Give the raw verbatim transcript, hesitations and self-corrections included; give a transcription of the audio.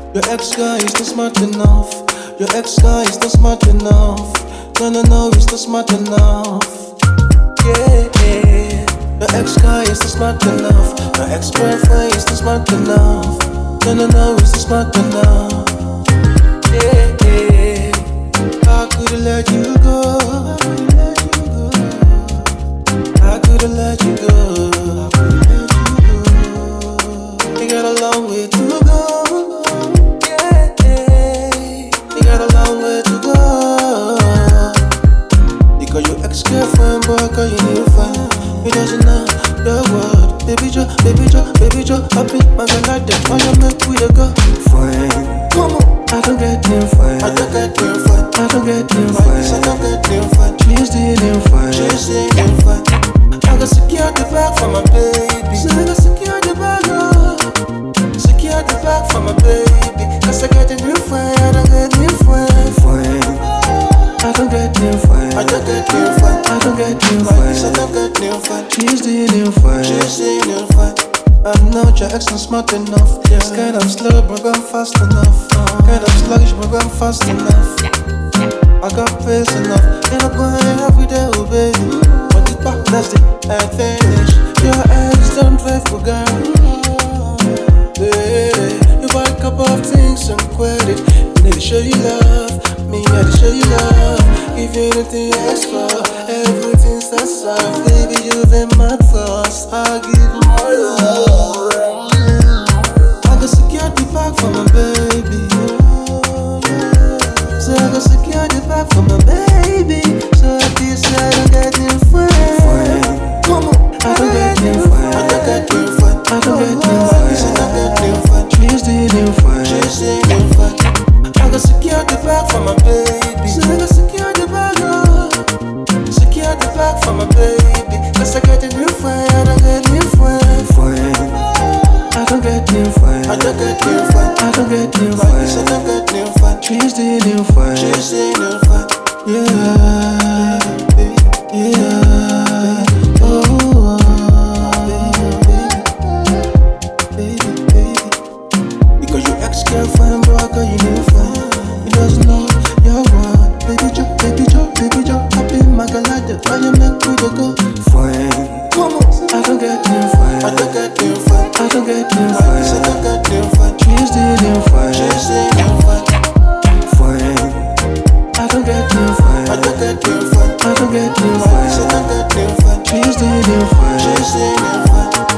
Your ex guy is not smart enough. Your ex guy is not smart enough. No, no, no, he's not smart enough. Yeah, yeah. Your ex guy is not smart enough. Your ex girlfriend is not smart enough. No, no, no, he's not smart enough. Yeah, yeah. I could've let you go. I could've let you go. You got a long way to go. Yeah, yeah. You got a long way to go. Because your ex-girlfriend, boy, cause you need a friend. He doesn't know your word. Baby Joe, baby Joe, baby Joe. I pick my gun like that. Why you make we a go? Friend, come on. I don't get him fine. I don't get him fine. I don't get him fine. I don't get him fine. Please do him fine. Please do him fine. I got secure the bag for my baby. So I got secure the bag, oh. Secure the bag for my baby. Cause I got a new friend. I don't get him fine. Fine. I don't get him fine. I don't get him fine. I don't get him fine. I don't get him fine. Please do him fine. Please do him fine. I know your ex not smart enough. Yeah. It's kind of slow, but I'm fast enough. Uh, kind of sluggish, but I'm fast enough. I got pace enough. And I'm going every day, oh baby. But it's back, that's the end finish. Your ex done faithful, girl. Yeah. You buy a couple of things and credit. You need to show you love. Me, I to show you love. Give you anything you ask for. Everything's that soft. Baby, you've been mad fast. I'll give you more love. I got secure the bag for my baby. So I got secure the bag for my baby. So at this I don't get him fine. Come on, I don't get him fine. I don't get him fine. I don't get him fine. I don't get him fine. Please do him fine. Please do him fine. I got secure the bag for my baby. So I got secure the bag, oh. Secure the bag for my baby. Cause I got a new friend. I don't get him fine. Fine. I don't get him fine. I don't get him fine. I don't get him fine. I don't get him fine. Please do him fine. Please do him fine. Yeah, yeah. Oh, baby, baby, baby. Because your ex-girlfriend, bro, cause you need fine. He doesn't know your word. Baby Joe, baby Joe, baby Joe. I be my galette. Why you make me go fine? Come on, I don't get him fine. I don't get him fine. I don't get him fine. I don't get him fine. Please do him fine. Please do him fine. Fine. I don't get him fine. I don't get him fine. I don't get him fine. I don't get him fine. Please do him fine. Please do him fine.